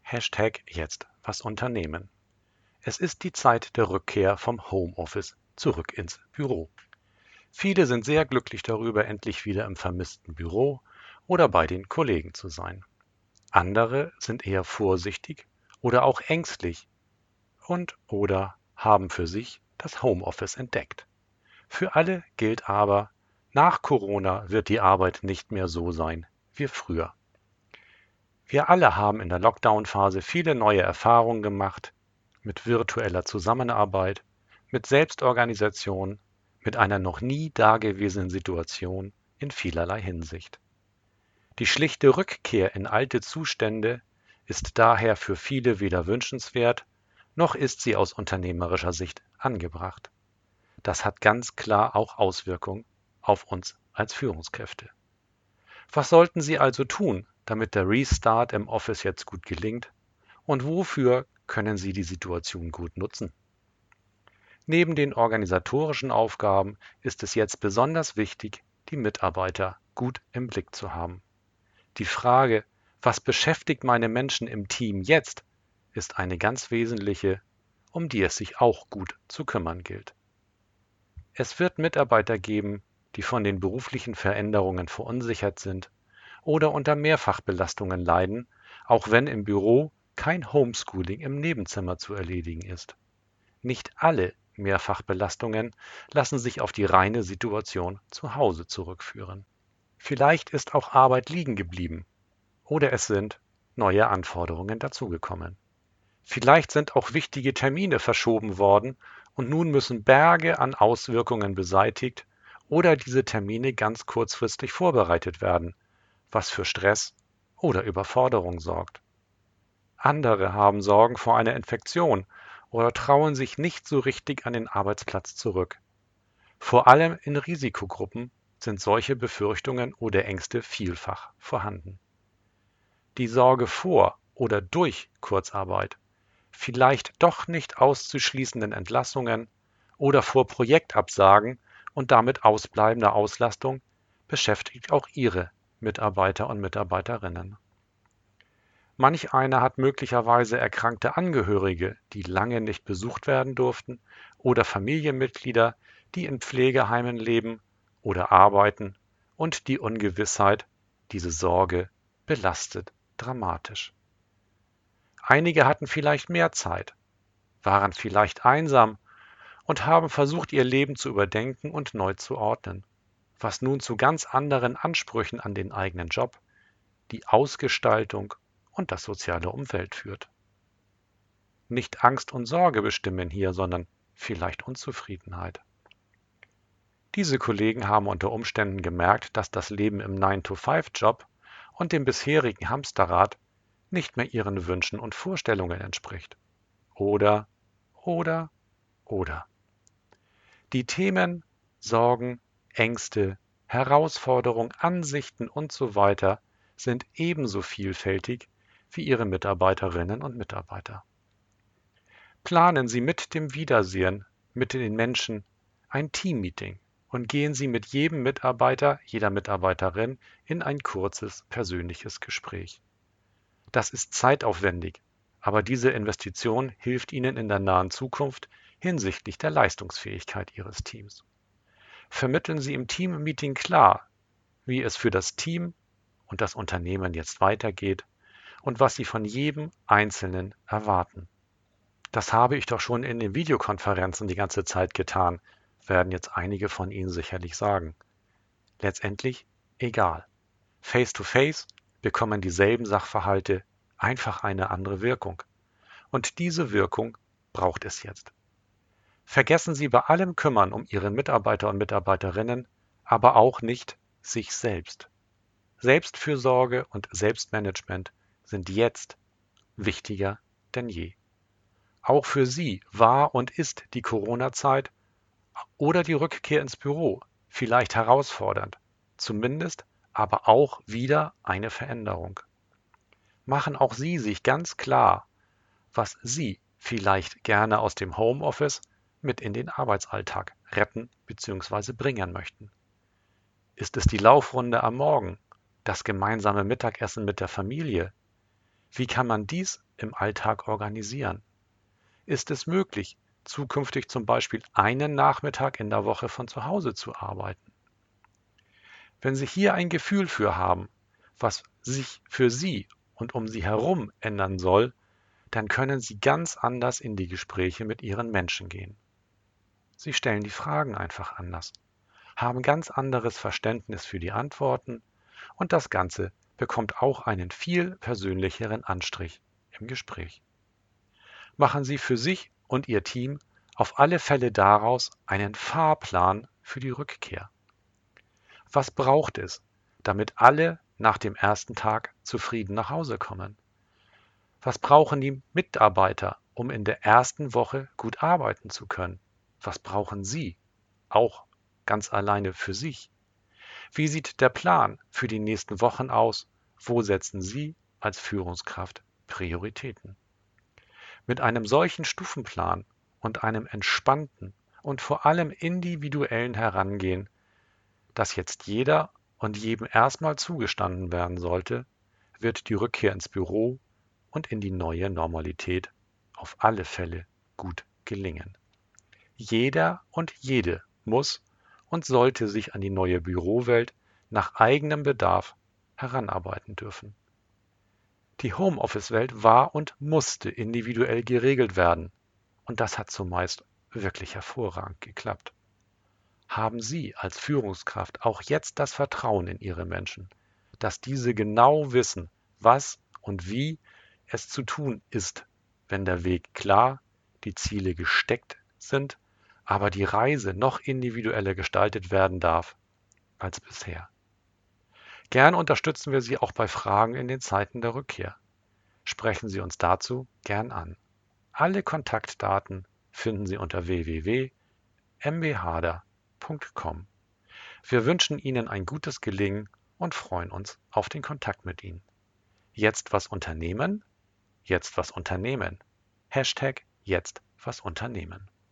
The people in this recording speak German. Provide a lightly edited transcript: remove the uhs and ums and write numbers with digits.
Jetzt was unternehmen. Es ist die Zeit der Rückkehr vom Homeoffice zurück ins Büro. Viele sind sehr glücklich darüber, endlich wieder im vermissten Büro oder bei den Kollegen zu sein. Andere sind eher vorsichtig oder auch ängstlich und/oder haben für sich das Homeoffice entdeckt. Für alle gilt aber, nach Corona wird die Arbeit nicht mehr so sein wie früher. Wir alle haben in der Lockdown-Phase viele neue Erfahrungen gemacht mit virtueller Zusammenarbeit, mit Selbstorganisation, mit einer noch nie dagewesenen Situation in vielerlei Hinsicht. Die schlichte Rückkehr in alte Zustände ist daher für viele weder wünschenswert, noch ist sie aus unternehmerischer Sicht angebracht. Das hat ganz klar auch Auswirkungen auf uns als Führungskräfte. Was sollten Sie also tun, damit der Restart im Office jetzt gut gelingt? Und wofür können Sie die Situation gut nutzen? Neben den organisatorischen Aufgaben ist es jetzt besonders wichtig, die Mitarbeiter gut im Blick zu haben. Die Frage, was beschäftigt meine Menschen im Team jetzt, ist eine ganz wesentliche, um die es sich auch gut zu kümmern gilt. Es wird Mitarbeiter geben, die von den beruflichen Veränderungen verunsichert sind oder unter Mehrfachbelastungen leiden, auch wenn im Büro kein Homeschooling im Nebenzimmer zu erledigen ist. Nicht alle Mehrfachbelastungen lassen sich auf die reine Situation zu Hause zurückführen. Vielleicht ist auch Arbeit liegen geblieben oder es sind neue Anforderungen dazugekommen. Vielleicht sind auch wichtige Termine verschoben worden und nun müssen Berge an Auswirkungen beseitigt oder diese Termine ganz kurzfristig vorbereitet werden, was für Stress oder Überforderung sorgt. Andere haben Sorgen vor einer Infektion oder trauen sich nicht so richtig an den Arbeitsplatz zurück. Vor allem in Risikogruppen sind solche Befürchtungen oder Ängste vielfach vorhanden. Die Sorge vor oder durch Kurzarbeit, vielleicht doch nicht auszuschließenden Entlassungen oder vor Projektabsagen und damit ausbleibender Auslastung beschäftigt auch Ihre Mitarbeiter und Mitarbeiterinnen. Manch einer hat möglicherweise erkrankte Angehörige, die lange nicht besucht werden durften, oder Familienmitglieder, die in Pflegeheimen leben oder arbeiten, und die Ungewissheit, diese Sorge belastet dramatisch. Einige hatten vielleicht mehr Zeit, waren vielleicht einsam und haben versucht, ihr Leben zu überdenken und neu zu ordnen, was nun zu ganz anderen Ansprüchen an den eigenen Job, die Ausgestaltung und das soziale Umfeld führt. Nicht Angst und Sorge bestimmen hier, sondern vielleicht Unzufriedenheit. Diese Kollegen haben unter Umständen gemerkt, dass das Leben im 9-to-5-Job und dem bisherigen Hamsterrad nicht mehr ihren Wünschen und Vorstellungen entspricht. Oder, oder, oder. Die Themen, Sorgen, Ängste, Herausforderungen, Ansichten und so weiter sind ebenso vielfältig wie Ihre Mitarbeiterinnen und Mitarbeiter. Planen Sie mit dem Wiedersehen mit den Menschen ein Teammeeting und gehen Sie mit jedem Mitarbeiter, jeder Mitarbeiterin in ein kurzes persönliches Gespräch. Das ist zeitaufwendig, aber diese Investition hilft Ihnen in der nahen Zukunft hinsichtlich der Leistungsfähigkeit Ihres Teams. Vermitteln Sie im Teammeeting klar, wie es für das Team und das Unternehmen jetzt weitergeht und was Sie von jedem Einzelnen erwarten. Das habe ich doch schon in den Videokonferenzen die ganze Zeit getan, werden jetzt einige von Ihnen sicherlich sagen. Letztendlich egal. Face-to-face bekommen dieselben Sachverhalte einfach eine andere Wirkung. Und diese Wirkung braucht es jetzt. Vergessen Sie bei allem Kümmern um Ihre Mitarbeiter und Mitarbeiterinnen aber auch nicht sich selbst. Selbstfürsorge und Selbstmanagement sind jetzt wichtiger denn je. Auch für Sie war und ist die Corona-Zeit oder die Rückkehr ins Büro vielleicht herausfordernd, zumindest aber auch wieder eine Veränderung. Machen auch Sie sich ganz klar, was Sie vielleicht gerne aus dem Homeoffice mit in den Arbeitsalltag retten bzw. bringen möchten. Ist es die Laufrunde am Morgen, das gemeinsame Mittagessen mit der Familie, Wie kann man dies im Alltag organisieren? Ist es möglich, zukünftig zum Beispiel einen Nachmittag in der Woche von zu Hause zu arbeiten? Wenn Sie hier ein Gefühl für haben, was sich für Sie und um Sie herum ändern soll, dann können Sie ganz anders in die Gespräche mit Ihren Menschen gehen. Sie stellen die Fragen einfach anders, haben ganz anderes Verständnis für die Antworten und das Ganze bekommt auch einen viel persönlicheren Anstrich im Gespräch. Machen Sie für sich und Ihr Team auf alle Fälle daraus einen Fahrplan für die Rückkehr. Was braucht es, damit alle nach dem ersten Tag zufrieden nach Hause kommen? Was brauchen die Mitarbeiter, um in der ersten Woche gut arbeiten zu können? Was brauchen Sie, auch ganz alleine für sich? Wie sieht der Plan für die nächsten Wochen aus? Wo setzen Sie als Führungskraft Prioritäten? Mit einem solchen Stufenplan und einem entspannten und vor allem individuellen Herangehen, das jetzt jeder und jedem erstmal zugestanden werden sollte, wird die Rückkehr ins Büro und in die neue Normalität auf alle Fälle gut gelingen. Jeder und jede muss und sollte sich an die neue Bürowelt nach eigenem Bedarf heranarbeiten dürfen. Die Homeoffice-Welt war und musste individuell geregelt werden, und das hat zumeist wirklich hervorragend geklappt. Haben Sie als Führungskraft auch jetzt das Vertrauen in Ihre Menschen, dass diese genau wissen, was und wie es zu tun ist, wenn der Weg klar, die Ziele gesteckt sind, aber die Reise noch individueller gestaltet werden darf als bisher? Gern unterstützen wir Sie auch bei Fragen in den Zeiten der Rückkehr. Sprechen Sie uns dazu gern an. Alle Kontaktdaten finden Sie unter www.mbhader.com. Wir wünschen Ihnen ein gutes Gelingen und freuen uns auf den Kontakt mit Ihnen. Jetzt was unternehmen? Jetzt was unternehmen. Hashtag jetzt was unternehmen.